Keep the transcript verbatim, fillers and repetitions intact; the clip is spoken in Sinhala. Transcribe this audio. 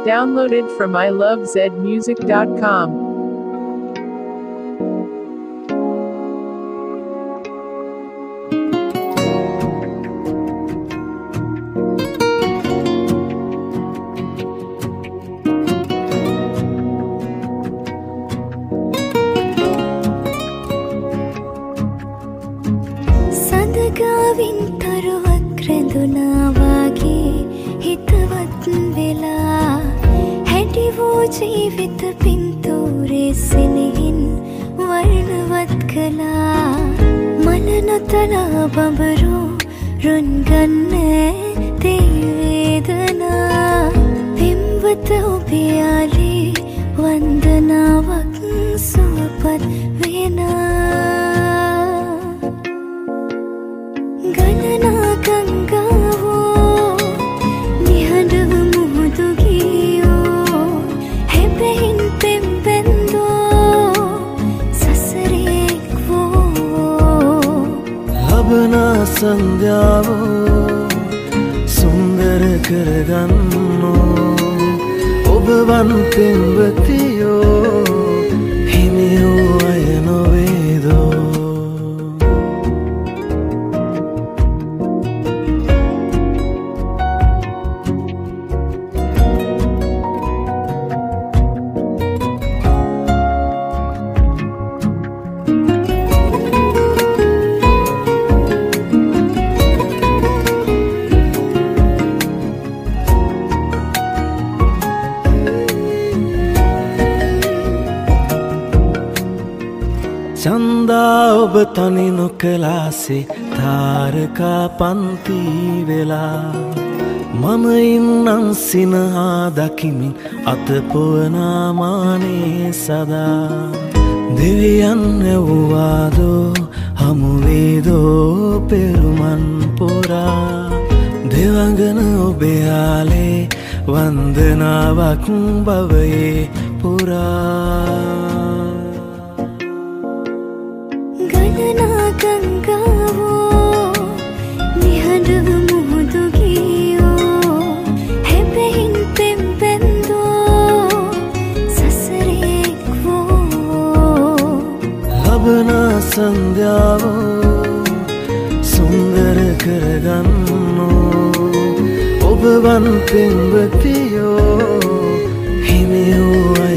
Downloaded from I love zed music dot com. සඳගාවින් තරුවක් රැඳුනා වාගේ හිතවත් වෙලා හැටි වූ ජීවිත පින්තූරේ සෙනෙහින් වර්ණවත් කළා මන නොතලා බඹරු රුන් ගන්නේ තේ වේදනා පින්වත ඔබේ ආලේ වන්දනාවක් සුවපත් වෙනා ගණනා ගංගාවෝ නිහඬව මුහුදු ගියෝ හැබැයින් පෙම්පෙන්දෝ සසරේක්වෝ ලබනා සන්ධ්‍යාවෝ සුන්දර කරගන්නෝ ඔබවන් පෙම්වතියෝ හිමියෝ අය නොවේදෝ චන්දා ඔබ තනි නොකලාසේ තාරකා පන්ති වෙලා මම ඉන්නම් සිනහා දකිමින් අතපොවනා මානේ සදා දෙවියන් ඇව්වාදෝ හමුවේදෝ පෙරුමන් පොරා දෙවඟන ඔබේ ආලේ වන්දනාවක් බවයේ පුරා ගණනා ගංගාවෝ නිහඬව මුහුදු ගියෝ හැබැයින් පෙම්පෙන්දෝ සසරේක්වෝ ලබනා සන්ධ්‍යාවෝ සුන්දර කරගන්නෝ ඔබවන් පෙම්වතියෝ හිමියෝ